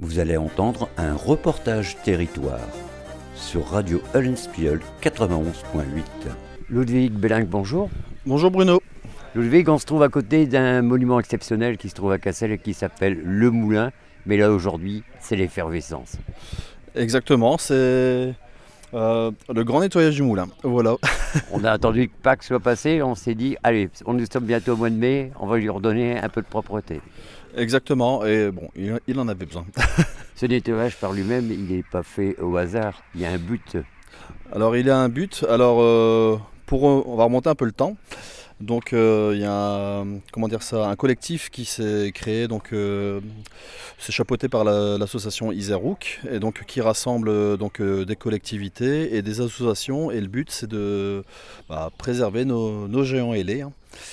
Vous allez entendre un reportage territoire sur Radio Eulenspiegel 91.8. Ludwig Belling, bonjour. Bonjour Bruno. Ludwig, on se trouve à côté d'un monument exceptionnel qui se trouve à Cassel et qui s'appelle Le Moulin. Mais là aujourd'hui, c'est l'effervescence. Exactement, c'est le grand nettoyage du moulin. Voilà. On a attendu que Pâques soit passé, on s'est dit, allez, nous sommes bientôt au mois de mai, on va lui redonner un peu de propreté. Exactement, et bon, il en avait besoin. Ce nettoyage par lui-même, il n'est pas fait au hasard, il y a un but. Alors il y a un but, on va remonter un peu le temps. Donc il y a un collectif qui s'est créé, c'est chapeauté par l'association Iserouk, et donc qui rassemble des collectivités et des associations, et le but c'est de préserver nos géants ailés.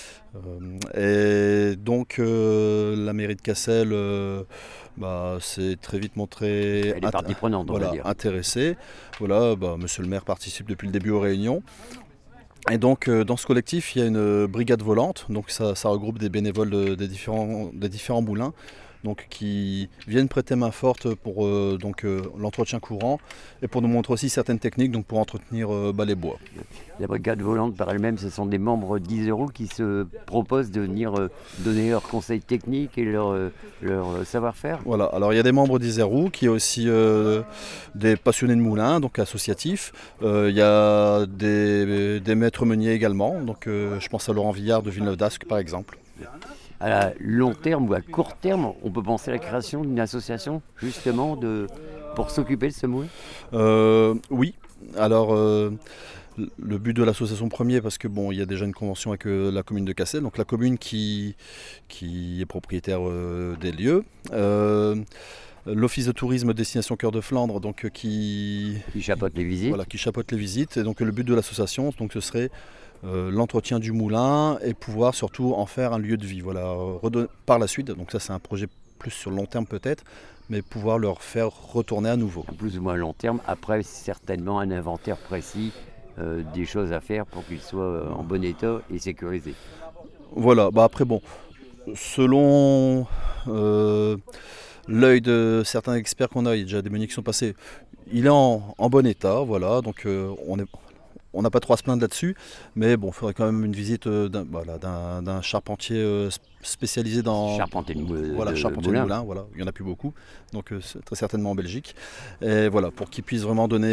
Et donc la mairie de Cassel s'est très vite montrée Elle est partie prenante, on va dire. Intéressée. Voilà, monsieur le maire participe depuis le début aux réunions. Et donc dans ce collectif, il y a une brigade volante, donc ça regroupe des bénévoles des différents moulins, donc qui viennent prêter main forte pour l'entretien courant et pour nous montrer aussi certaines techniques donc pour entretenir les bois. La brigade volante par elle-même, ce sont des membres d'Iseroux qui se proposent de venir donner leurs conseils techniques et leur savoir-faire. Voilà, alors il y a des membres d'Iseroux, qui est aussi des passionnés de moulins, donc associatifs. Il y a des maîtres meuniers également, donc je pense à Laurent Villard de Villeneuve d'Ascq par exemple. À long terme ou à court terme, on peut penser à la création d'une association justement pour s'occuper de ce moulin ? Oui, alors le but de l'association premier, parce que il y a déjà une convention avec la commune de Cassel, donc la commune qui est propriétaire des lieux. L'office de tourisme destination Cœur de Flandre, donc qui chapeaute les visites. Voilà, qui chapeaute les visites. Et donc le but de l'association, donc ce serait l'entretien du moulin et pouvoir surtout en faire un lieu de vie. Voilà, par la suite, donc ça c'est un projet plus sur le long terme peut-être, mais pouvoir leur faire retourner à nouveau. À plus ou moins long terme, après certainement un inventaire précis des choses à faire pour qu'ils soient en bon état et sécurisés. Voilà, après selon l'œil de certains experts qu'on a, il y a déjà des meuniers qui sont passés, il est en bon état, voilà, donc on n'a pas trop à se plaindre là-dessus, mais il faudrait quand même une visite d'un charpentier spécialisé dans... Charpentier de moulin, voilà. Il n'y en a plus beaucoup, donc c'est très certainement en Belgique. Et voilà, pour qu'il puisse vraiment donner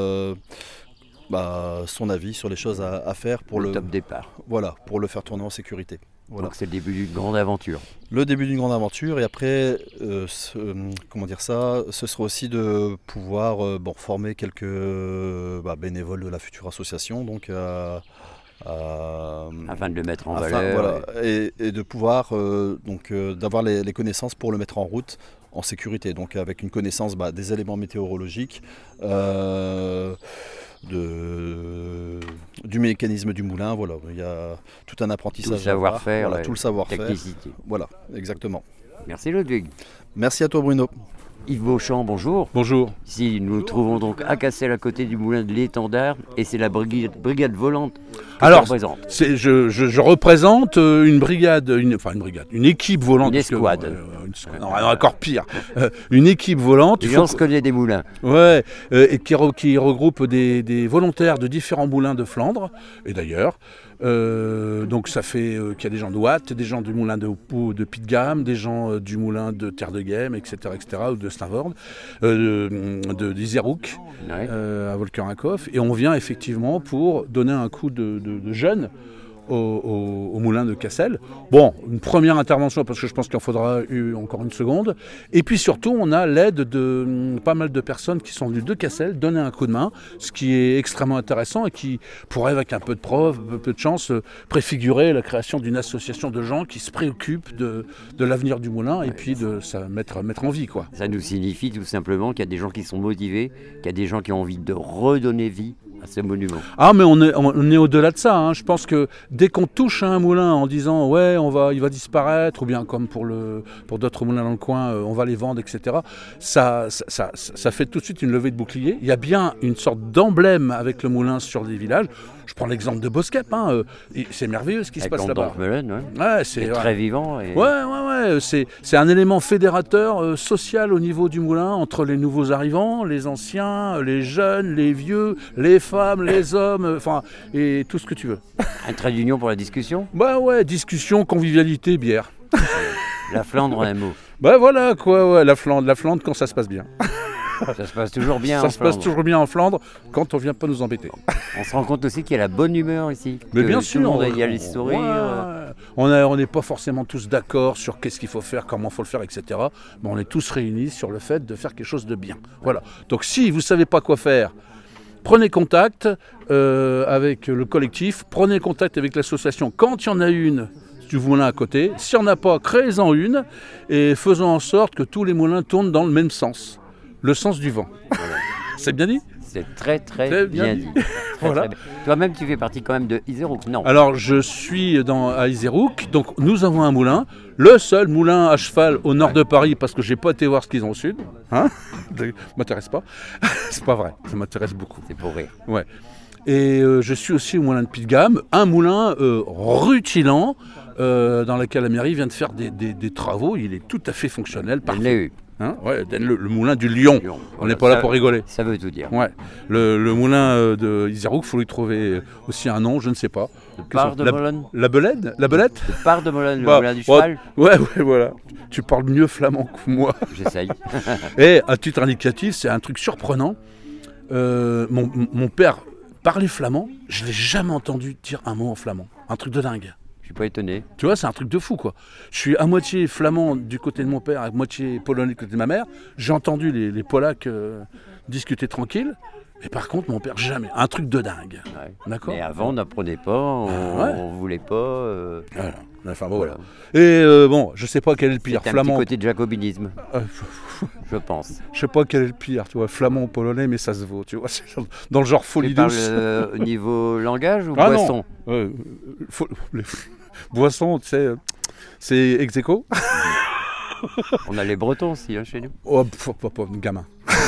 son avis sur les choses à faire pour le top départ. Voilà, pour le faire tourner en sécurité. Voilà. Donc c'est le début d'une grande aventure. Le début d'une grande aventure, et après, ce sera aussi de pouvoir former quelques bénévoles de la future association, donc afin de le mettre en valeur. Voilà, et de pouvoir d'avoir les connaissances pour le mettre en route en sécurité, donc avec une connaissance des éléments météorologiques, du mécanisme du moulin, voilà, il y a tout un apprentissage. Tout le savoir-faire, tout le savoir-faire. Technicité. Voilà, exactement. Merci Ludwig. Merci à toi Bruno. Yves Beauchamp, bonjour. Bonjour. Ici, nous nous trouvons donc à Cassel, à côté du moulin de l'Étendard, et c'est la brigade volante que tu représentes. Je représente une équipe volante. Une escouade. Non, encore pire. Une équipe volante. On se connaît des moulins. Ouais, et qui regroupe des volontaires de différents moulins de Flandre, et d'ailleurs. Donc ça fait qu'il y a des gens de Watt, des gens du moulin de Pied de Gamme, des gens du moulin de Terre de Guême, etc., ou de Stavoord, d'Iserouk, ouais. À Volkerenkoff, et on vient effectivement pour donner un coup de jeune au moulin de Cassel. Bon, une première intervention, parce que je pense qu'il en faudra encore une seconde. Et puis surtout, on a l'aide de pas mal de personnes qui sont venues de Cassel donner un coup de main, ce qui est extrêmement intéressant et qui pourrait, avec un peu de preuve, un peu de chance, préfigurer la création d'une association de gens qui se préoccupent de l'avenir du moulin et puis de ça mettre en vie, quoi. Ça nous signifie tout simplement qu'il y a des gens qui sont motivés, qu'il y a des gens qui ont envie de redonner vie à ce monument. Ah, mais on est au-delà de ça. Hein. Je pense que dès qu'on touche à un moulin en disant ouais, il va disparaître, ou bien comme pour d'autres moulins dans le coin, on va les vendre, etc. Ça fait tout de suite une levée de bouclier. Il y a bien une sorte d'emblème avec le moulin sur les villages. Je prends l'exemple de Boskep. Hein. C'est merveilleux ce qui se passe là-bas. Ouais, c'est très vivant. Et... Ouais. C'est un élément fédérateur social au niveau du moulin entre les nouveaux arrivants, les anciens, les jeunes, les vieux, les femmes, les hommes, et tout ce que tu veux. Un trait d'union pour la discussion ? Bah ouais, discussion, convivialité, bière. La Flandre en un mot. Bah voilà quoi, ouais, la Flandre quand ça se passe bien. Ça se passe toujours bien Ça se passe toujours bien en Flandre quand on vient pas nous embêter. On se rend compte aussi qu'il y a la bonne humeur ici. Mais bien sûr, il y a les sourires. Ouais. On n'est pas forcément tous d'accord sur qu'est-ce qu'il faut faire, comment il faut le faire, etc. Mais on est tous réunis sur le fait de faire quelque chose de bien. Voilà. Donc si vous ne savez pas quoi faire, prenez contact avec le collectif, prenez contact avec l'association quand il y en a une du moulin à côté. S'il n'y en a pas, créez-en une et faisons en sorte que tous les moulins tournent dans le même sens. Le sens du vent. Voilà. C'est bien dit ? C'est très bien dit. Voilà. Très. Toi-même, tu fais partie quand même de Iserouk, non ? Alors, je suis à Iserouk. Donc, nous avons un moulin. Le seul moulin à cheval au nord de Paris, parce que je n'ai pas été voir ce qu'ils ont au sud. Hein ? Ça ne m'intéresse pas. C'est pas vrai. Ça m'intéresse beaucoup. C'est pour rire. Ouais. Et je suis aussi au moulin de Puy-de-Gamme. Un moulin rutilant dans lequel la mairie vient de faire des travaux. Il est tout à fait fonctionnel. Parfait. Hein, ouais, le moulin du Lion. On n'est pas là pour rigoler. Ça veut tout dire. Ouais. Le moulin de Iserouk, il faut lui trouver aussi un nom, je ne sais pas. Le Part de Molonne. La Belette. Le Part de Molonne, le moulin du cheval. Ouais, voilà. Tu parles mieux flamand que moi. J'essaye. Et à titre indicatif, c'est un truc surprenant. Mon père parlait flamand. Je ne l'ai jamais entendu dire un mot en flamand. Un truc de dingue. Je suis pas étonné. Tu vois, c'est un truc de fou, quoi. Je suis à moitié flamand du côté de mon père, à moitié polonais du côté de ma mère. J'ai entendu les Polacs discuter tranquille. Mais par contre, mon père, jamais. Un truc de dingue. Ouais. D'accord ? Mais avant, on n'apprenait pas, on voulait pas. Voilà. Enfin, bon, voilà. Et je sais pas quel est le pire. C'est un flamand. petit côté de jacobinisme. Je pense. Je sais pas quel est le pire, tu vois. Flamand ou polonais, mais ça se vaut, tu vois. C'est dans le genre folie douce. Tu parles au niveau langage ou boisson ? Boisson, tu sais, c'est ex aequo. On a les Bretons aussi, hein, chez nous. Oh, gamin.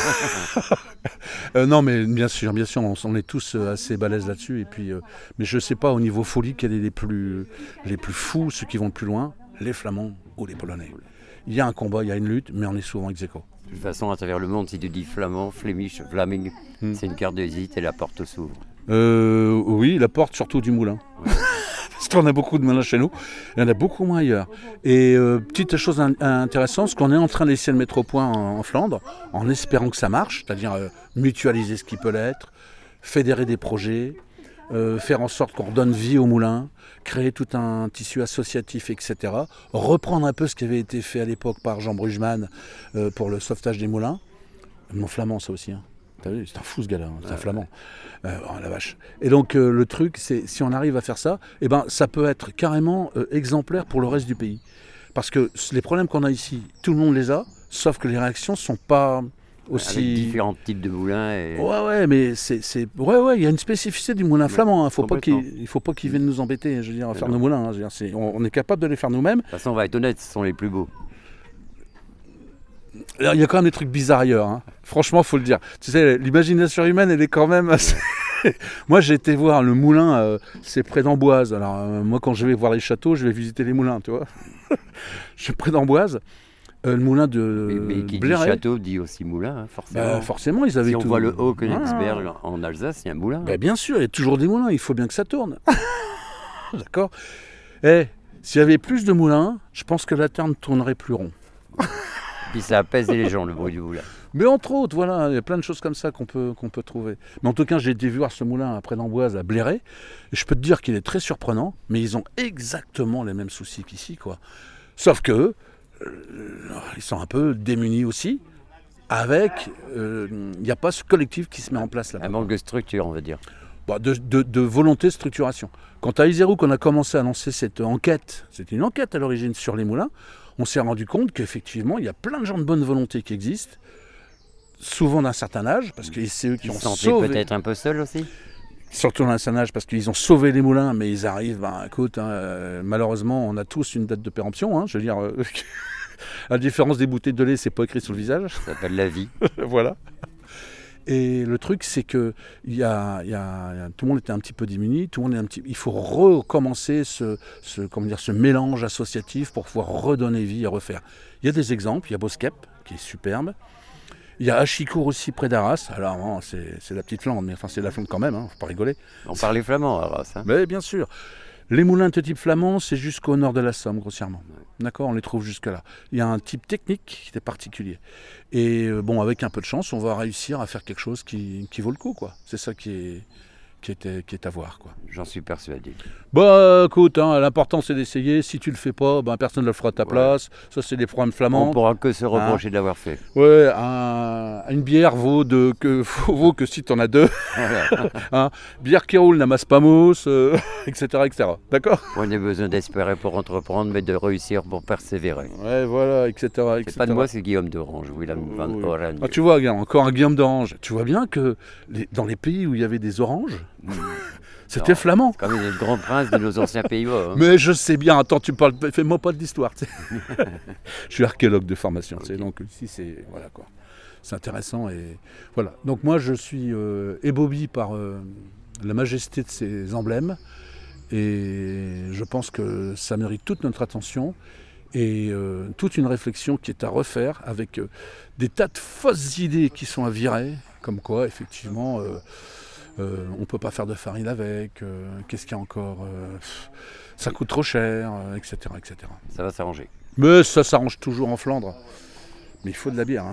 Non, mais bien sûr, on est tous assez balèzes là-dessus. Et puis, mais je sais pas au niveau folie quels est les plus fous, ceux qui vont le plus loin, les Flamands ou les Polonais. Il y a un combat, il y a une lutte, mais on est souvent ex aequo. De toute façon, à travers le monde, si tu dis flamand, Flemish, Vlaming, c'est une carte de visite et la porte s'ouvre. Oui, la porte surtout du moulin. Ouais. Parce qu'on a beaucoup de moulins chez nous, il y en a beaucoup moins ailleurs. Et petite chose intéressante, c'est qu'on est en train d'essayer de mettre au point en Flandre, en espérant que ça marche, c'est-à-dire mutualiser ce qui peut l'être, fédérer des projets, faire en sorte qu'on redonne vie au moulin, créer tout un tissu associatif, etc. Reprendre un peu ce qui avait été fait à l'époque par Jean Brugman pour le sauvetage des moulins. Mon flamand, ça aussi. Hein. T'as vu, c'est un fou ce gars-là, c'est un flamand. Oh la vache. Et donc le truc, c'est si on arrive à faire ça, eh ben, ça peut être carrément exemplaire pour le reste du pays. Parce que les problèmes qu'on a ici, tout le monde les a, sauf que les réactions ne sont pas aussi... Avec différents types de moulins. Et... Ouais, mais il y a une spécificité du moulin flamand. Il ne faut pas qu'ils viennent nous embêter, je veux dire, à faire nos moulins. Hein, je veux dire, on est capable de les faire nous-mêmes. De toute façon, on va être honnête, ce sont les plus beaux. Il y a quand même des trucs bizarres ailleurs, hein. Franchement, il faut le dire. Tu sais, l'imagination humaine, elle est quand même assez... Moi, j'ai été voir le moulin, c'est près d'Amboise. Alors, moi, quand je vais voir les châteaux, je vais visiter les moulins, tu vois. Je suis près d'Amboise. Le moulin de mais qui Bléré. dit château dit aussi moulin, hein, forcément. Forcément, ils avaient si tout. Si on voit le Haut-Königsberg en Alsace, il y a un moulin. Bien sûr, il y a toujours des moulins, il faut bien que ça tourne. D'accord. S'il y avait plus de moulins, je pense que la Terre ne tournerait plus rond. Puis ça apaise les gens, le bruit du moulin. Mais entre autres, voilà, il y a plein de choses comme ça qu'on peut trouver. Mais en tout cas, j'ai été voir ce moulin près d'Amboise à Bléré. Et je peux te dire qu'il est très surprenant, mais ils ont exactement les mêmes soucis qu'ici, quoi. Sauf que ils sont un peu démunis aussi. Avec, il n'y a pas ce collectif qui se met en place là-bas. Un manque de structure, on va dire. De volonté de structuration. Quand à Iserouk, on a commencé à lancer cette enquête, c'était une enquête à l'origine sur les moulins, on s'est rendu compte qu'effectivement, il y a plein de gens de bonne volonté qui existent, souvent d'un certain âge, parce que c'est eux qui Ils ont se sentaient sauvé. peut-être un peu seuls aussi. Surtout d'un certain âge, parce qu'ils ont sauvé les moulins, mais ils arrivent, écoute, malheureusement, on a tous une date de péremption, je veux dire, à la différence des bouteilles de lait, c'est pas écrit sur le visage, Ça s'appelle la vie. voilà. Et le truc, c'est que tout le monde était un petit peu démuni, il faut recommencer ce mélange associatif pour pouvoir redonner vie et refaire. Il y a des exemples, il y a Boskep, qui est superbe. Il y a Achicourt aussi près d'Arras. Alors non, c'est la petite Flandre, mais enfin c'est la Flandre quand même, faut pas rigoler. On parlait flamand à Arras. Mais bien sûr. Les moulins de type flamand, c'est jusqu'au nord de la Somme, grossièrement. D'accord, on les trouve jusque là. Il y a un type technique qui est particulier. Et avec un peu de chance, on va réussir à faire quelque chose qui vaut le coup, quoi. C'est ça qui est à voir, quoi. J'en suis persuadé. Écoute, l'important c'est d'essayer. Si tu le fais pas, personne ne le fera à ta place. Ça, c'est des problèmes flamands. On pourra que se reprocher de l'avoir fait. Ouais, une bière vaut que si tu en as deux. Voilà. Bière qui roule n'amasse pas mousse, etc., etc. D'accord. On a besoin d'espérer pour entreprendre, mais de réussir pour persévérer. Ouais, voilà, etc. C'est pas de moi, c'est Guillaume d'Orange, Willem van Oui. Oranje. Tu vois, regarde, encore un Guillaume d'Orange. Tu vois bien que dans les pays où il y avait des oranges, c'était Non. flamand. Comme le grand prince de nos anciens Pays-Bas. Mais je sais bien, attends, fais-moi pas de l'histoire. Je suis archéologue de formation, donc ici c'est voilà quoi. C'est intéressant et voilà. Donc moi je suis ébahi par la majesté de ces emblèmes et je pense que ça mérite toute notre attention et toute une réflexion qui est à refaire avec des tas de fausses idées qui sont à virer, comme quoi effectivement on ne peut pas faire de farine avec, qu'est-ce qu'il y a encore, ça coûte trop cher, etc., etc. Ça va s'arranger. Mais ça s'arrange toujours en Flandre. Mais il faut de la bière.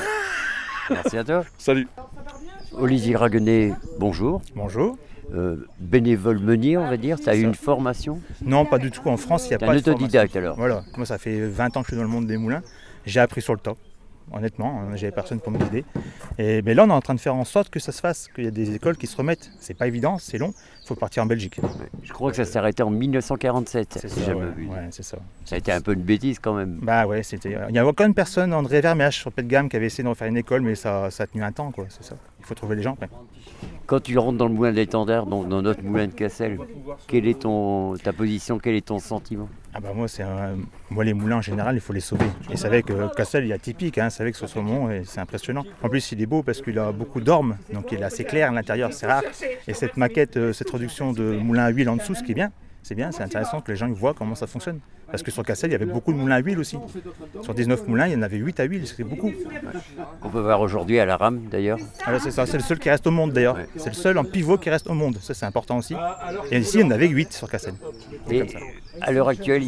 Merci à toi. Salut. Olivier Raguenet, bonjour. Bonjour. Bénévole meunier, on va dire. Tu as eu une formation? Non, pas du tout. En France, il n'y a Tu es pas un de formation. autodidacte alors. Voilà. Moi, ça fait 20 ans que je suis dans le monde des moulins. J'ai appris sur le tas. Honnêtement, j'avais personne pour me guider. Mais là, on est en train de faire en sorte que ça se fasse, qu'il y a des écoles qui se remettent. C'est pas évident, c'est long. Il faut partir en Belgique. Je crois que ça s'est arrêté en 1947, C'est si ça, jamais ouais. vu. Ouais, c'est ça. Ça a été un peu une bêtise quand même. Bah ouais, c'était. Il y a aucune personne, André Vermeersch sur Pet de Gamme, qui avait essayé de refaire une école, mais ça a tenu un temps, quoi. C'est ça. Il faut trouver les gens après. Quand tu rentres dans le moulin de l'Étendard, donc dans notre moulin de Cassel, quelle est ta position, quel est ton sentiment? Ah bah moi les moulins en général il faut les sauver. Et c'est vrai que Cassel il est atypique, c'est vrai que ce saumon c'est impressionnant. En plus il est beau parce qu'il a beaucoup d'ormes, donc il est assez clair à l'intérieur, c'est rare. Et cette maquette, cette réduction de moulin à huile en dessous, ce qui est bien, c'est intéressant que les gens ils voient comment ça fonctionne. Parce que sur Cassel il y avait beaucoup de moulins à huile aussi. Sur 19 moulins il y en avait 8 à huile, c'est beaucoup. On peut voir aujourd'hui à la rame d'ailleurs. Alors c'est ça, c'est le seul qui reste au monde d'ailleurs. Ouais. C'est le seul en pivot qui reste au monde, ça c'est important aussi. Et ici il y en avait 8 sur Cassel. Et Comme ça. à l'heure actuelle,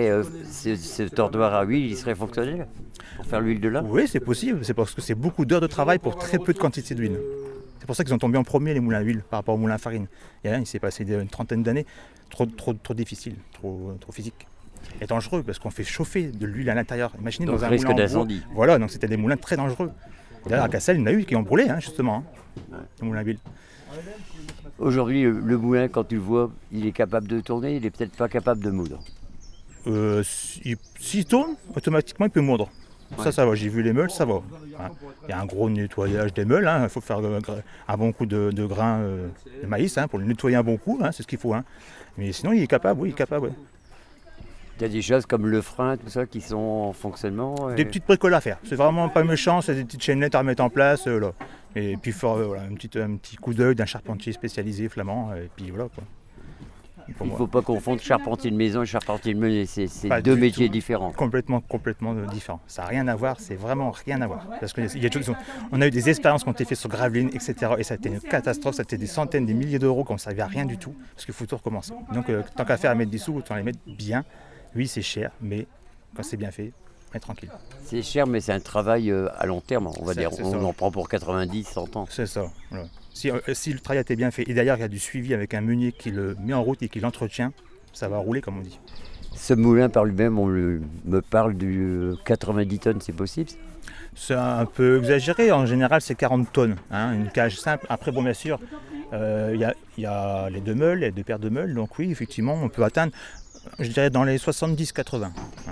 ce tordoir à huile, il serait fonctionnel pour faire l'huile de lin? Oui, c'est possible. C'est parce que c'est beaucoup d'heures de travail pour très peu de quantité d'huile. C'est pour ça qu'ils ont tombé en premier les moulins à huile par rapport aux moulins à farine. Il s'est passé une trentaine d'années, trop difficile, trop physique. Et dangereux parce qu'on fait chauffer de l'huile à l'intérieur. Imaginez Donc dans un risque moulin en bois. d'incendie. Voilà, donc c'était des moulins très dangereux. D'ailleurs à Cassel, il y en a eu qui ont brûlé justement, les moulins à huile. Aujourd'hui, le moulin, quand tu le vois, il est capable de tourner, il n'est peut-être pas capable de moudre. S'il tourne, automatiquement il peut moudre. Ouais. Ça va, j'ai vu les meules, ça va. Il y a un gros nettoyage des meules, il faut faire un bon coup de grains de maïs pour le nettoyer un bon coup, c'est ce qu'il faut. Mais sinon il est capable, oui, il est capable. Ouais. Il y a des choses comme le frein, tout ça, qui sont en fonctionnement. Des petites bricoles à faire, c'est vraiment pas méchant, c'est des petites chaînettes à remettre en place. Là. Et puis un petit coup d'œil d'un charpentier spécialisé flamand, et puis voilà quoi. Il ne faut pas confondre charpentier de maison et charpentier de meunier, c'est Pas deux du métiers tout. différents. Complètement différent. Ça n'a rien à voir, c'est vraiment rien à voir. Parce que on a eu des expériences qui ont été faites sur Gravelines, etc. Et ça a été une catastrophe, ça a été des centaines, des milliers d'euros qu'on ne servait à rien du tout. Parce qu'il faut tout recommencer. Donc tant qu'à faire à mettre des sous, autant les mettre bien. Oui, c'est cher, mais quand c'est bien fait, on est tranquille. C'est cher, mais c'est un travail à long terme, on va dire. C'est On ça. en prend pour 90, 100 ans. C'est ça. Voilà. Si le travail a été bien fait, et d'ailleurs il y a du suivi avec un meunier qui le met en route et qui l'entretient, ça va rouler comme on dit. Ce moulin par lui-même, me parle du 90 tonnes, c'est possible? C'est un peu exagéré, en général c'est 40 tonnes, une cage simple. Après bon bien sûr, il y a les deux meules, les deux paires de meules, donc oui effectivement on peut atteindre, je dirais dans les 70-80.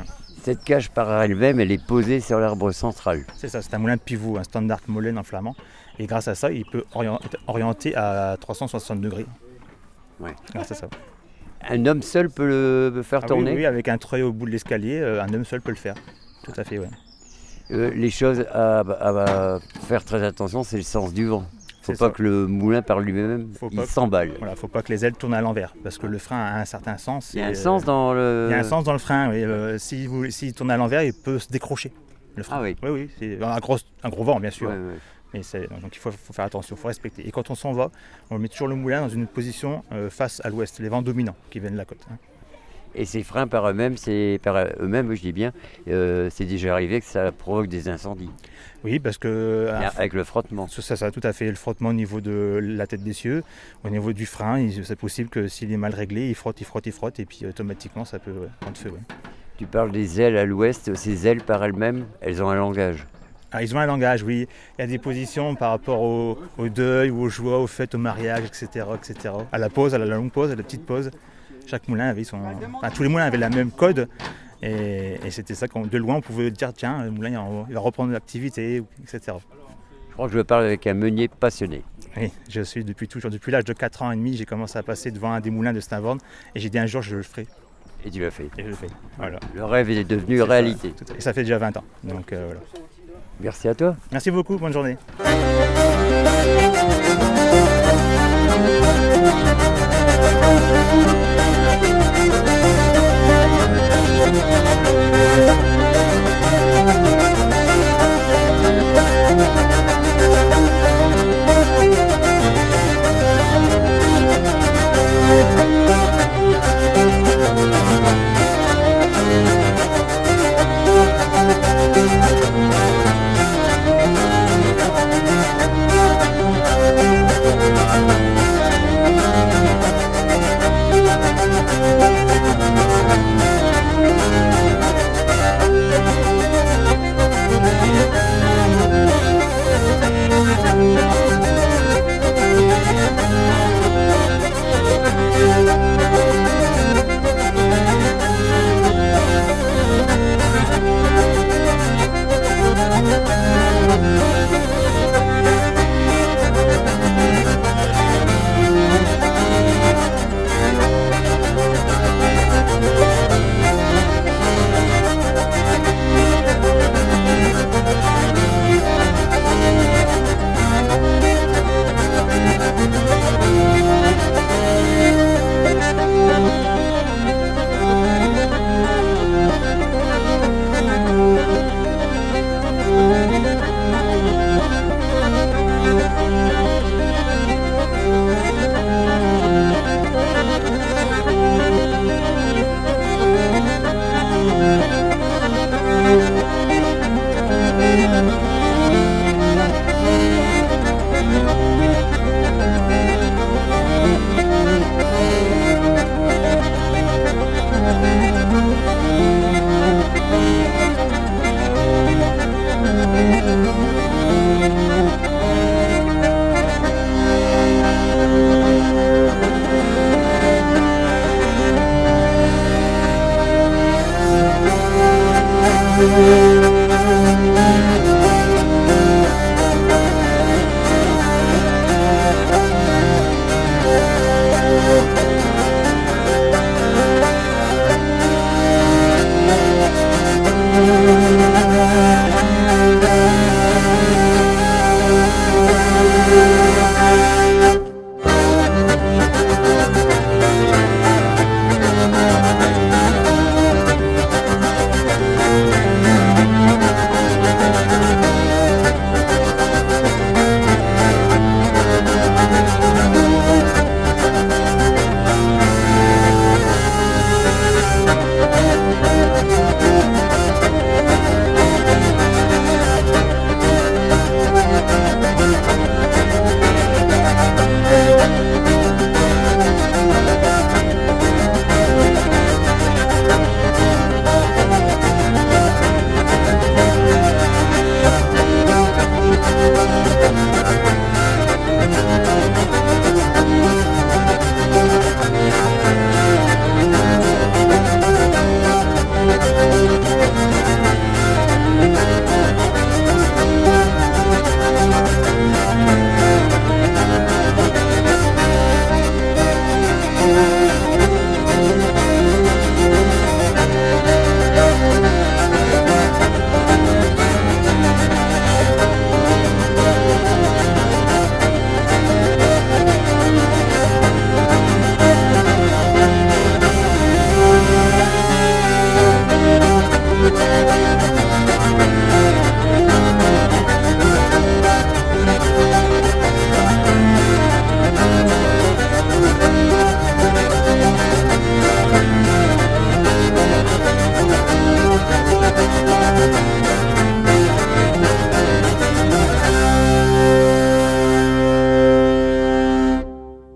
Cette cage par elle-même, elle est posée sur l'arbre central. C'est ça, c'est un moulin de pivot, un standard Molen en flamand. Et grâce à ça, il peut être orienté à 360 degrés. Ouais. Grâce à ça. Un homme seul peut le faire tourner. Oui, avec un treuil au bout de l'escalier, un homme seul peut le faire. Tout à fait, oui. Les choses à faire très attention, c'est le sens du vent. Faut C'est pas ça. que le moulin par lui-même, il s'emballe. Voilà, faut pas que les ailes tournent à l'envers, parce que le frein a un certain sens. Il y a un sens dans le... Il y a un sens dans le frein, oui. S'il tourne à l'envers, il peut se décrocher, le frein. Ah oui. Oui, c'est un gros vent, bien sûr. Ouais, ouais. Mais donc il faut faire attention, il faut respecter. Et quand on s'en va, on met toujours le moulin dans une position face à l'ouest, les vents dominants qui viennent de la côte. Et ces freins par eux-mêmes, je dis bien, c'est déjà arrivé que ça provoque des incendies. Oui, parce que... Avec le frottement. Ça, tout à fait. Le frottement au niveau de la tête d'essieu, au niveau du frein, c'est possible que s'il est mal réglé, il frotte, et puis automatiquement ça peut prendre feu. Ouais. Tu parles des ailes à l'ouest, ces ailes par elles-mêmes, elles ont un langage. Ah, ils ont un langage, oui. Il y a des positions par rapport au deuil, ou aux joies, aux fêtes, au mariage, etc., etc. À la pause, à la longue pause, à la petite pause. Chaque moulin avait tous les moulins avaient la même code. Et c'était ça, de loin on pouvait dire tiens, le moulin il va reprendre l'activité, etc. Je crois que je parle avec un meunier passionné. Oui, je suis depuis l'âge de 4 ans et demi, j'ai commencé à passer devant un des moulins de Steinborn et j'ai dit un jour je le ferai. Et tu l'as fait. Et je le fais. Voilà. Le rêve est devenu réalité. Et ça fait déjà 20 ans. Donc voilà. Merci à toi. Merci beaucoup, bonne journée.